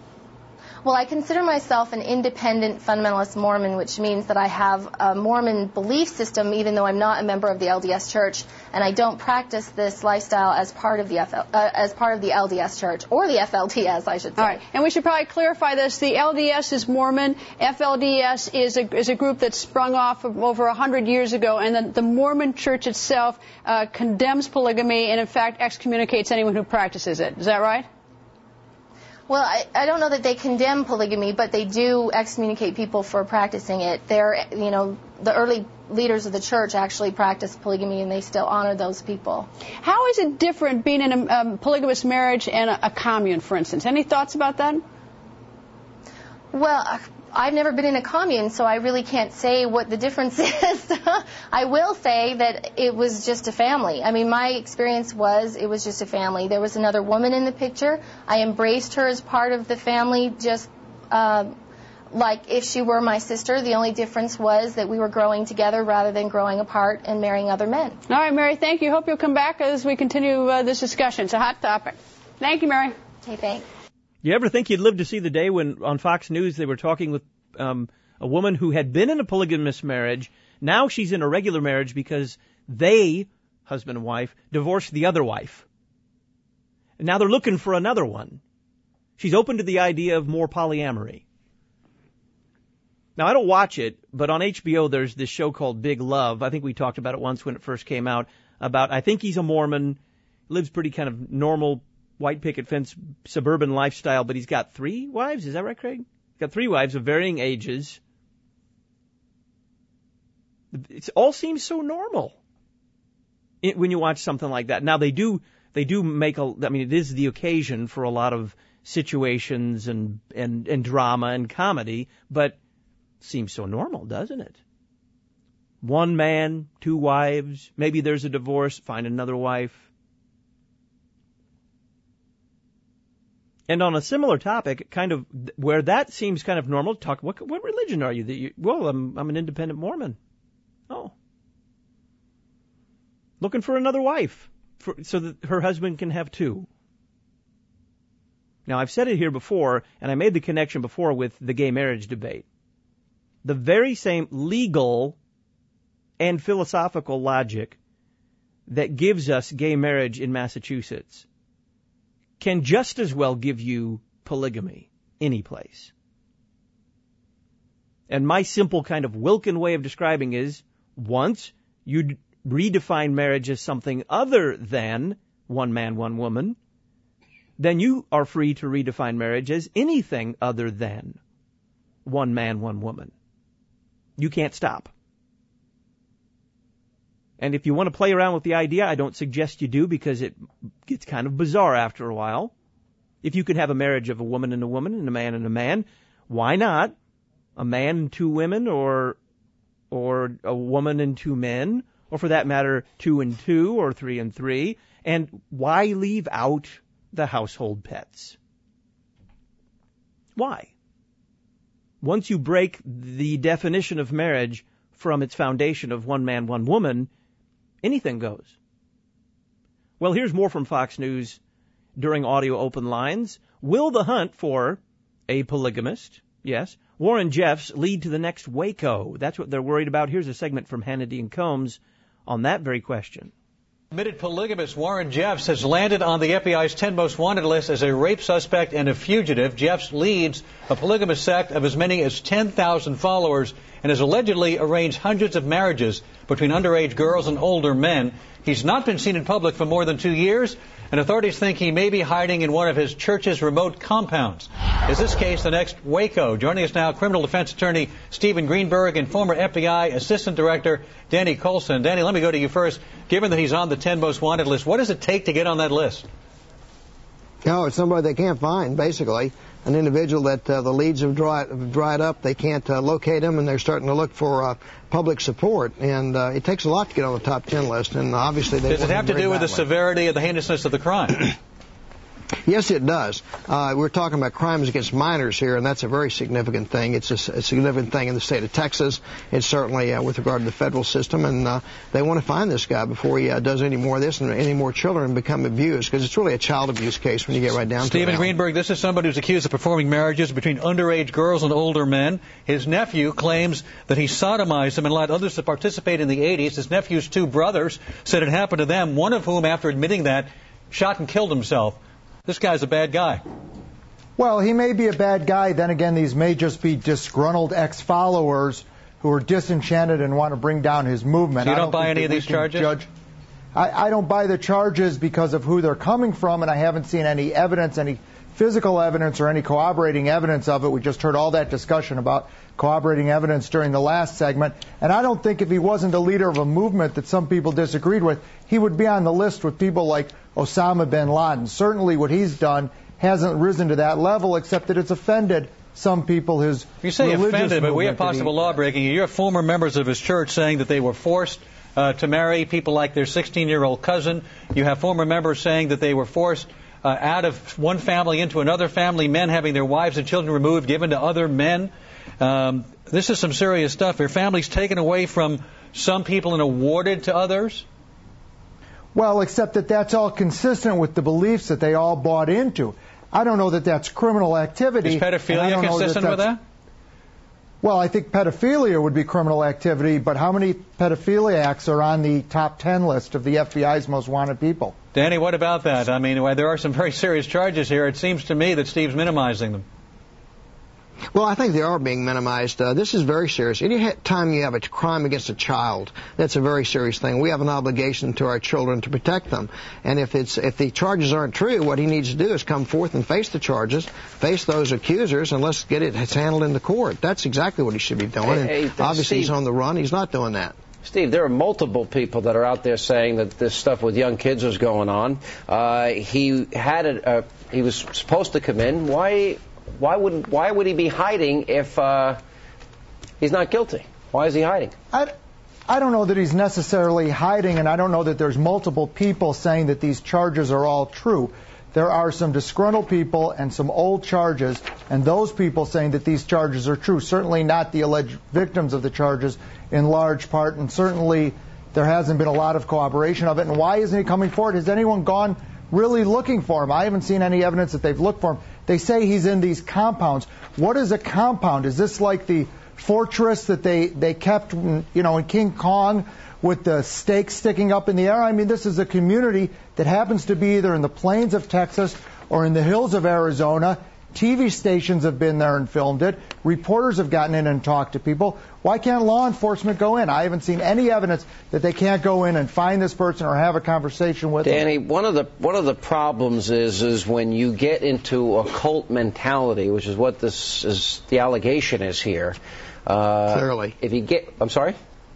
Well, I consider myself an independent fundamentalist Mormon, which means that I have a Mormon belief system, even though I'm not a member of the L D S Church, and I don't practice this lifestyle as part of the F L, uh, as part of the L D S Church or the F L D S, I should say. All right, and we should probably clarify this: the L D S is Mormon, F L D S is a is a group that sprung off of over a hundred years ago, and the, the Mormon Church itself uh, condemns polygamy and, in fact, excommunicates anyone who practices it. Is that right? Well, I, I don't know that they condemn polygamy, but they do excommunicate people for practicing it. They're, you know, the early leaders of the church actually practiced polygamy, and they still honor those people. How is it different being in a um, polygamous marriage and a, a commune, for instance? Any thoughts about that? Well, I've never been in a commune, so I really can't say what the difference is. I will say that it was just a family. I mean, my experience was it was just a family. There was another woman in the picture. I embraced her as part of the family, just uh, like if she were my sister. The only difference was that we were growing together rather than growing apart and marrying other men. All right, Mary, thank you. Hope you'll come back as we continue uh, this discussion. It's a hot topic. Thank you, Mary. Okay, thanks. You ever think you'd live to see the day when on Fox News they were talking with um, a woman who had been in a polygamous marriage? Now she's in a regular marriage because they, husband and wife, divorced the other wife. And now they're looking for another one. She's open to the idea of more polyamory. Now, I don't watch it, but on H B O there's this show called Big Love. I think we talked about it once when it first came out. About, I think he's a Mormon, lives pretty kind of normal white picket fence suburban lifestyle, but he's got three wives. Is that right, Craig? He's got three wives of varying ages. It all seems so normal it, when you watch something like that. Now, they do they do make a, I mean, it is the occasion for a lot of situations and, and, and drama and comedy, but it seems so normal, doesn't it? One man, two wives, maybe there's a divorce, find another wife. And on a similar topic, kind of where that seems kind of normal, talk. What, what religion are you? That you? Well, I'm I'm an independent Mormon. Oh, looking for another wife, for, so that her husband can have two. Now, I've said it here before, and I made the connection before with the gay marriage debate. The very same legal and philosophical logic that gives us gay marriage in Massachusetts can just as well give you polygamy any place. And my simple kind of Wilkin way of describing is, once you redefine marriage as something other than one man, one woman, then you are free to redefine marriage as anything other than one man, one woman. You can't stop. And if you want to play around with the idea, I don't suggest you do, because it gets kind of bizarre after a while. If you could have a marriage of a woman and a woman and a man and a man, why not a man and two women, or or a woman and two men, or for that matter, two and two or three and three? And why leave out the household pets? Why? Once you break the definition of marriage from its foundation of one man, one woman, anything goes. Well, here's more from Fox News during audio open lines. Will the hunt for a polygamist, yes, Warren Jeffs, lead to the next Waco? That's what they're worried about. Here's a segment from Hannity and Combs on that very question. Admitted polygamist Warren Jeffs has landed on the F B I's ten most wanted list as a rape suspect and a fugitive. Jeffs leads a polygamous sect of as many as ten thousand followers and has allegedly arranged hundreds of marriages between underage girls and older men. He's not been seen in public for more than two years, and authorities think he may be hiding in one of his church's remote compounds. Is this case the next Waco? Joining us now, criminal defense attorney Stephen Greenberg and former F B I Assistant Director Danny Colson. Danny, let me go to you first. Given that he's on the ten most wanted list, what does it take to get on that list? No, it's somebody they can't find, basically. An individual that uh, the leads have dried, have dried up, they can't uh, locate him, and they're starting to look for uh, public support. And uh, it takes a lot to get on the top ten list, and obviously they Does it have to do with the severity of the heinousness of the crime? Yes, it does. Uh, we're talking about crimes against minors here, and that's a very significant thing. It's a, a significant thing in the state of Texas. It's certainly uh, with regard to the federal system, and uh, they want to find this guy before he uh, does any more of this and any more children become abused, because it's really a child abuse case when you get right down to it. Stephen Greenberg, this is somebody who's accused of performing marriages between underage girls and older men. His nephew claims that he sodomized them and allowed others to participate in the eighties. His nephew's two brothers said it happened to them, one of whom, after admitting that, shot and killed himself. This guy's a bad guy. Well, he may be a bad guy. Then again, these may just be disgruntled ex-followers who are disenchanted and want to bring down his movement. So you don't, I don't buy any of these charges? Judge. I, I don't buy the charges because of who they're coming from, and I haven't seen any evidence, any physical evidence or any corroborating evidence of it. We just heard all that discussion about corroborating evidence during the last segment. And I don't think if he wasn't a leader of a movement that some people disagreed with, he would be on the list with people like Osama bin Laden. Certainly what he's done hasn't risen to that level, except that it's offended some people. His You say offended, but we have movement that he- possible law breaking. You have former members of his church saying that they were forced uh, to marry people like their sixteen-year-old cousin. You have former members saying that they were forced uh, out of one family into another family, men having their wives and children removed, given to other men. Um, this is some serious stuff. Their families taken away from some people and awarded to others. Well, except that that's all consistent with the beliefs that they all bought into. I don't know that that's criminal activity. Is pedophilia consistent with that? Well, I think pedophilia would be criminal activity, but how many pedophiliacs are on the top ten list of the F B I's most wanted people? Danny, what about that? I mean, there are some very serious charges here. It seems to me that Steve's minimizing them. Well, I think they are being minimized. Uh, this is very serious. Any ha- time you have a crime against a child, that's a very serious thing. We have an obligation to our children to protect them. And if it's if the charges aren't true, what he needs to do is come forth and face the charges, face those accusers, and let's get it handled in the court. That's exactly what he should be doing. Hey, and hey, obviously, Steve, he's on the run. He's not doing that. Steve, there are multiple people that are out there saying that this stuff with young kids is going on. Uh, he had a, uh, he was supposed to come in. Why? Why would why would he be hiding if uh, he's not guilty? Why is he hiding? I, I don't know that he's necessarily hiding, and I don't know that there's multiple people saying that these charges are all true. There are some disgruntled people and some old charges, and those people saying that these charges are true. Certainly not the alleged victims of the charges in large part, and certainly there hasn't been a lot of corroboration of it. And why isn't he coming forward? Has anyone gone really looking for him? I haven't seen any evidence that they've looked for him. They say he's in these compounds. What is a compound? Is this like the fortress that they, they kept, you know, in King Kong with the stakes sticking up in the air? I mean, this is a community that happens to be either in the plains of Texas or in the hills of Arizona. T V stations have been there and filmed it. Reporters have gotten in and talked to people. Why can't law enforcement go in? I haven't seen any evidence that they can't go in and find this person or have a conversation with Danny, them. one of the one of the problems is is when you get into a cult mentality, which is what this is. The allegation is here. Uh, Clearly, if you get, I'm sorry.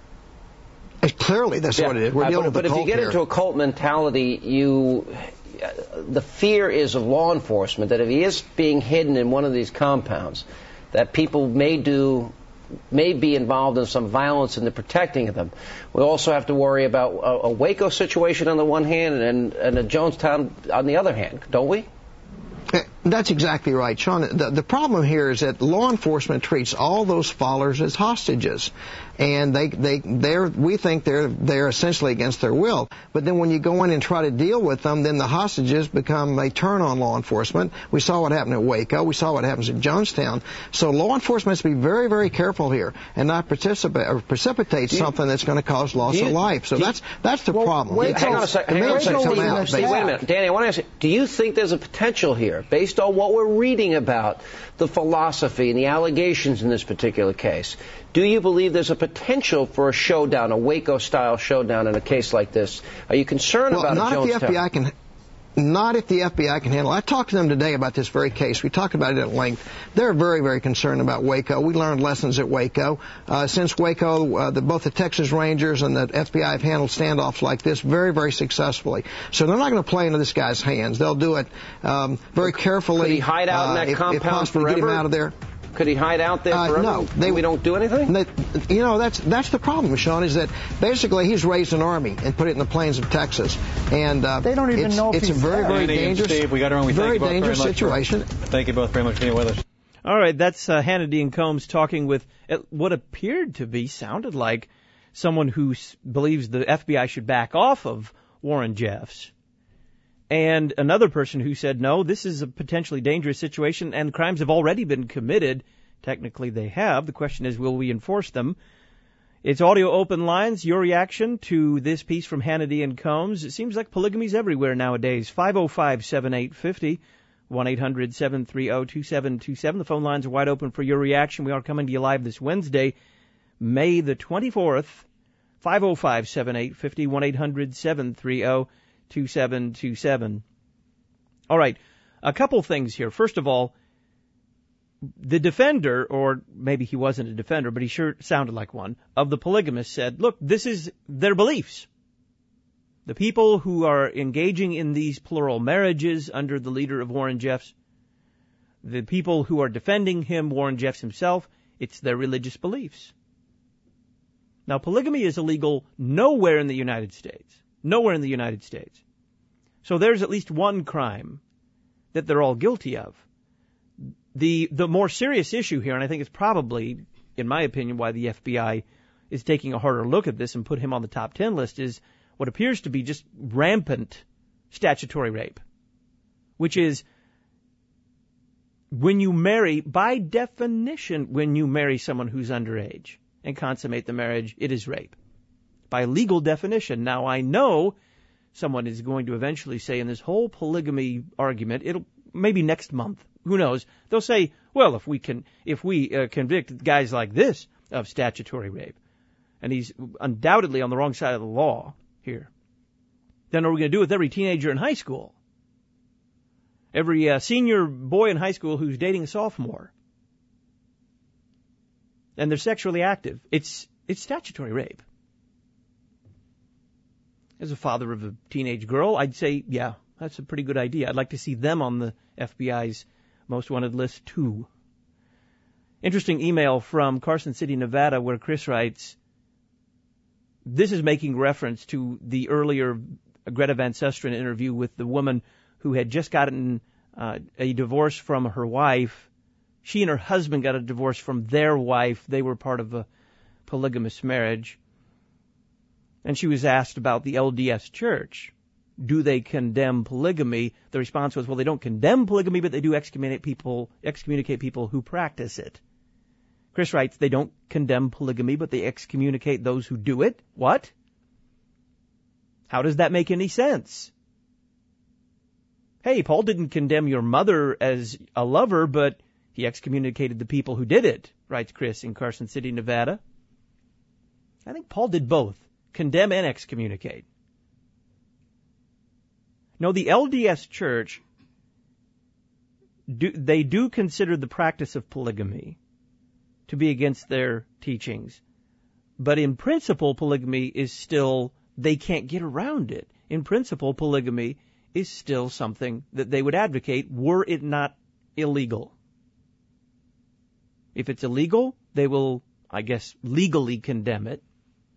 Clearly, that's yeah, what it is. We're uh, dealing but, with but a if cult you get here. into a cult mentality, you. The fear is of law enforcement that if he is being hidden in one of these compounds, that people may do, may be involved in some violence in the protecting of them. We also have to worry about a, a Waco situation on the one hand and, and a Jonestown on the other hand, don't we? That's exactly right, Sean. The, the problem here is that law enforcement treats all those followers as hostages, and they they they're we think they're they're essentially against their will. But then when you go in and try to deal with them, then the hostages become a turn on law enforcement. We saw what happened at Waco. We saw what happens at Jonestown. So law enforcement must be very very careful here and not participate or precipitate you, something that's going to cause loss you, of life. So that's that's the well, problem. Wait, hang on a second. Hang on a second. Steve, Steve, wait a minute, Danny. I want to ask you: do you think there's a potential here, based on what we're reading about the philosophy and the allegations in this particular case? Do you believe there's a potential for a showdown, a Waco-style showdown in a case like this? Are you concerned well, about not it, if the F B I can, not if the F B I can handle it. I talked to them today about this very case. We talked about it at length. They're very, very concerned about Waco. We learned lessons at Waco. Uh, since Waco, uh, the, both the Texas Rangers and the F B I have handled standoffs like this very, very successfully. So they're not going to play into this guy's hands. They'll do it um, very carefully. Could he hide out in that uh, if, compound if possible, forever? Get him out of there. Could he hide out there forever? Uh, no, they, we don't do anything. They, you know, that's that's the problem, Sean. Is that basically he's raised an army and put it in the plains of Texas, and uh, they don't even it's, know if it's he's a very, very Andy dangerous, and Steve, we got our own. We very thank you both dangerous very much situation. For, thank you both very much for being with us. All right, that's uh, Hannity and Combs talking with what appeared to be, sounded like, someone who s- believes the F B I should back off of Warren Jeffs. And another person who said, no, this is a potentially dangerous situation and crimes have already been committed. Technically they have. The question is, will we enforce them? It's audio open lines. Your reaction to this piece from Hannity and Combs. It seems like polygamy's everywhere nowadays. five oh five, seven eight five oh, one eight hundred, seven three oh, two seven two seven. The phone lines are wide open for your reaction. We are coming to you live this Wednesday, May the twenty-fourth. five oh five, seven eight five oh, one eight hundred, seven three oh, two seven two seven. All right. A couple things here. First of all, the defender, or maybe he wasn't a defender, but he sure sounded like one, of the polygamists said, look, this is their beliefs. The people who are engaging in these plural marriages under the leader of Warren Jeffs, the people who are defending him, Warren Jeffs himself, it's their religious beliefs. Now, polygamy is illegal nowhere in the United States. Nowhere in the United States. So there's at least one crime that they're all guilty of. The the more serious issue here, and I think it's probably, in my opinion, why the F B I is taking a harder look at this and put him on the top ten list, is what appears to be just rampant statutory rape, which is when you marry, by definition, when you marry someone who's underage and consummate the marriage, it is rape. By legal definition. Now, I know someone is going to eventually say in this whole polygamy argument, it'll maybe next month, who knows, they'll say, well, if we can, if we uh, convict guys like this of statutory rape, and he's undoubtedly on the wrong side of the law here, then what are we going to do with every teenager in high school? Every uh, senior boy in high school who's dating a sophomore? And they're sexually active. It's it's statutory rape. As a father of a teenage girl, I'd say, yeah, that's a pretty good idea. I'd like to see them on the F B I's most wanted list, too. Interesting email from Carson City, Nevada, where Chris writes, this is making reference to the earlier Greta Van Susteren interview with the woman who had just gotten uh, a divorce from her wife. She and her husband got a divorce from their wife. They were part of a polygamous marriage. And she was asked about the L D S Church. Do they condemn polygamy? The response was, well, they don't condemn polygamy, but they do excommunicate people, excommunicate people who practice it. Chris writes, they don't condemn polygamy, but they excommunicate those who do it. What? How does that make any sense? Hey, Paul didn't condemn your mother as a lover, but he excommunicated the people who did it, writes Chris in Carson City, Nevada. I think Paul did both, condemn and excommunicate. No, the L D S Church, do, they do consider the practice of polygamy to be against their teachings. But in principle, polygamy is still, they can't get around it. In principle, polygamy is still something that they would advocate were it not illegal. If it's illegal, they will, I guess, legally condemn it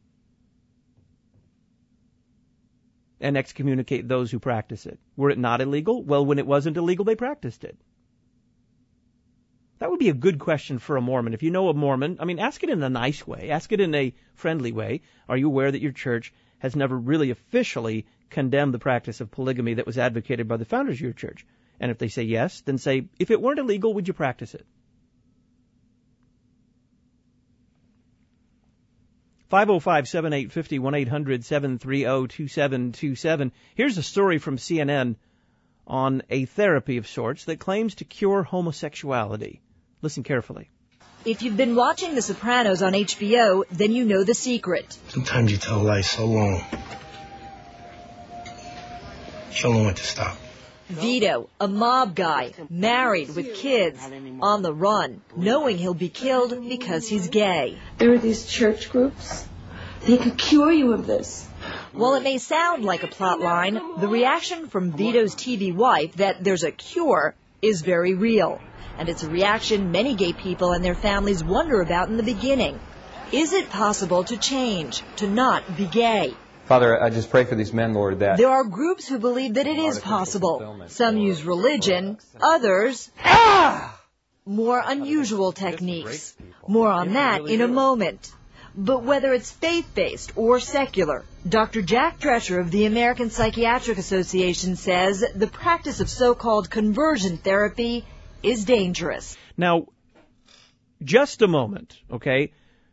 and excommunicate those who practice it. Were it not illegal? Well, when it wasn't illegal, they practiced it. That would be a good question for a Mormon. If you know a Mormon, I mean, ask it in a nice way. Ask it in a friendly way. Are you aware that your church has never really officially condemned the practice of polygamy that was advocated by the founders of your church? And if they say yes, then say, if it weren't illegal, would you practice it? five oh five, seven eight five oh, one eight hundred, seven three oh, two seven two seven. Here's a story from C N N on a therapy of sorts that claims to cure homosexuality. Listen carefully. If you've been watching The Sopranos on H B O, then you know the secret. Sometimes you tell a lie so long, you don't know when to stop. Vito, a mob guy, married with kids, on the run, knowing he'll be killed because he's gay. There are these church groups. They could cure you of this. While it may sound like a plot line, the reaction from Vito's T V wife that there's a cure is very real. And it's a reaction many gay people and their families wonder about in the beginning. Is it possible to change, to not be gay? Father, I just pray for these men, Lord, that... There are groups who believe that it is possible. Some use religion, others... Ah! More unusual techniques. More on that in a moment. But whether it's faith-based or secular, Doctor Jack Drescher of the American Psychiatric Association says the practice of so-called conversion therapy is dangerous. Now, just a moment, okay?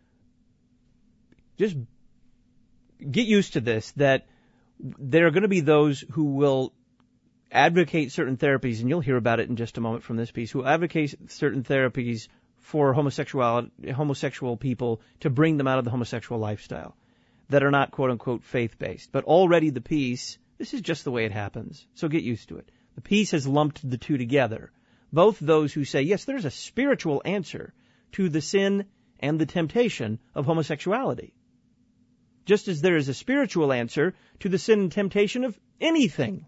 Just get used to this, that there are going to be those who will advocate certain therapies, and you'll hear about it in just a moment from this piece, who advocate certain therapies for homosexual homosexual people to bring them out of the homosexual lifestyle that are not quote-unquote faith-based. But already the piece, this is just the way it happens, so get used to it. The piece has lumped the two together. Both those who say, yes, there's a spiritual answer to the sin and the temptation of homosexuality, just as there is a spiritual answer to the sin and temptation of anything,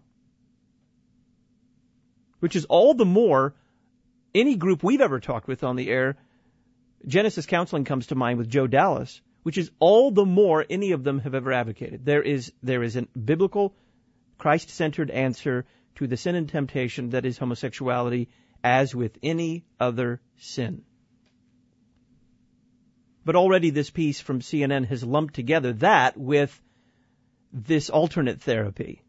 which is all the more any group we've ever talked with on the air. Genesis Counseling comes to mind with Joe Dallas, which is all the more any of them have ever advocated. There is there is a biblical, Christ-centered answer to the sin and temptation that is homosexuality, as with any other sin. But already this piece from C N N has lumped together that with this alternate therapy.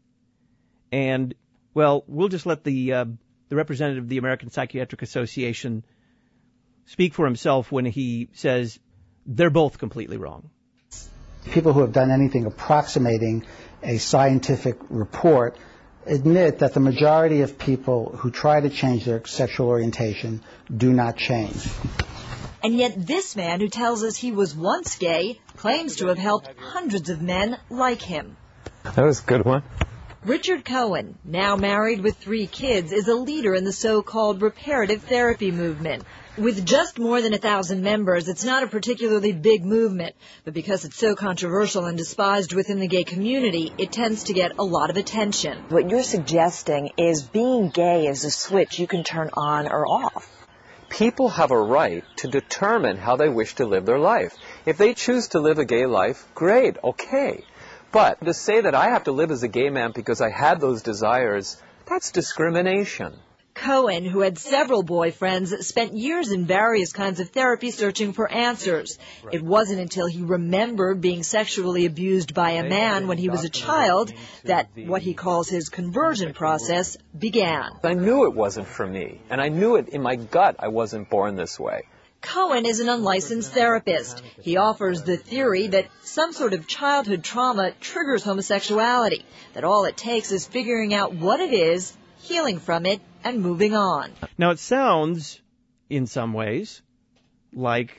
And, well, we'll just let the uh, the representative of the American Psychiatric Association speak for himself when he says they're both completely wrong. People who have done anything approximating a scientific report admit that the majority of people who try to change their sexual orientation do not change. And yet this man, who tells us he was once gay, claims to have helped hundreds of men like him. That was a good one. Richard Cohen, now married with three kids, is a leader in the so-called reparative therapy movement. With just more than a thousand members, it's not a particularly big movement, but because it's so controversial and despised within the gay community, it tends to get a lot of attention. What you're suggesting is being gay is a switch you can turn on or off. People have a right to determine how they wish to live their life. If they choose to live a gay life, great, okay. But to say that I have to live as a gay man because I had those desires, that's discrimination. Cohen, who had several boyfriends, spent years in various kinds of therapy searching for answers. It wasn't until he remembered being sexually abused by a man when he was a child that what he calls his conversion process began. I knew it wasn't for me, and I knew it in my gut I wasn't born this way. Cohen is an unlicensed therapist. He offers the theory that some sort of childhood trauma triggers homosexuality, that all it takes is figuring out what it is, healing from it, and moving on. Now, it sounds, in some ways, like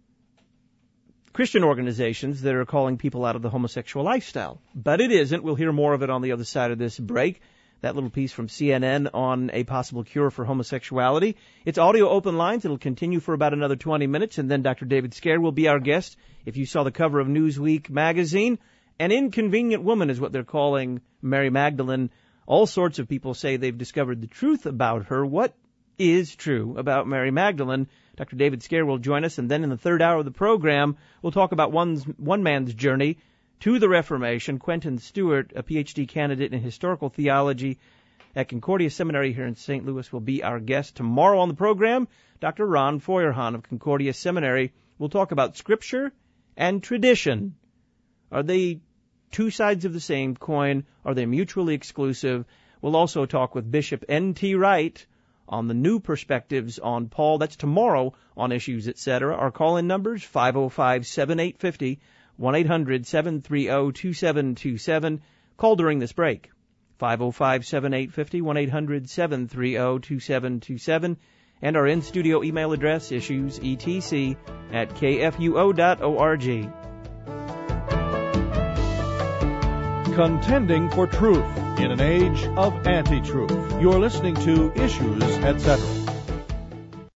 Christian organizations that are calling people out of the homosexual lifestyle. But it isn't. We'll hear more of it on the other side of this break. That little piece from C N N on a possible cure for homosexuality. It's audio open lines. It'll continue for about another twenty minutes, and then Doctor David Scared will be our guest. If you saw the cover of Newsweek magazine, an inconvenient woman is what they're calling Mary Magdalene. All sorts of people say they've discovered the truth about her. What is true about Mary Magdalene? Doctor David Scared will join us, and then in the third hour of the program, we'll talk about one's, one man's journey to the Reformation. Quentin Stewart, a P H D candidate in historical theology at Concordia Seminary here in Saint Louis, will be our guest. Tomorrow on the program, Doctor Ron Feuerhahn of Concordia Seminary will talk about Scripture and tradition. Are they two sides of the same coin? Are they mutually exclusive? We'll also talk with Bishop N T Wright on the new perspectives on Paul. That's tomorrow on Issues, et cetera. Our call-in numbers, five oh five, seven eight five oh, one eight hundred, seven three oh, two seven two seven. Call during this break, five oh five, seven eight five oh, one eight hundred, seven three oh, two seven two seven. And our in-studio email address, issuesetc at k f u o dot org. Contending for truth in an age of anti-truth. You're listening to Issues, et cetera.